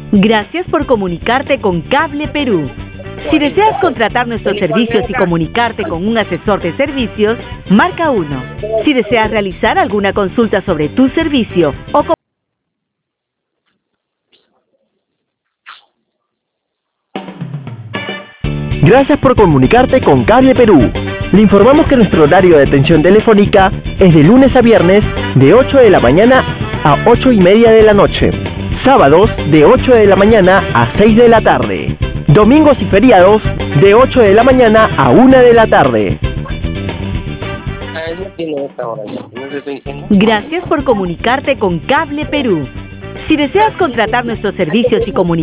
Gracias por comunicarte con Cable Perú. Si deseas contratar nuestros servicios y comunicarte con un asesor de servicios, marca 1. Si deseas realizar alguna consulta sobre tu servicio o Gracias por comunicarte con Cable Perú. Le informamos que nuestro horario de atención telefónica es de lunes a viernes de 8 de la mañana a 8:30 de la noche. Sábados de 8 de la mañana a 6 de la tarde. Domingos y feriados de 8 de la mañana a 1 de la tarde. Gracias por comunicarte con Cable Perú. Si deseas contratar nuestros servicios y comunicarte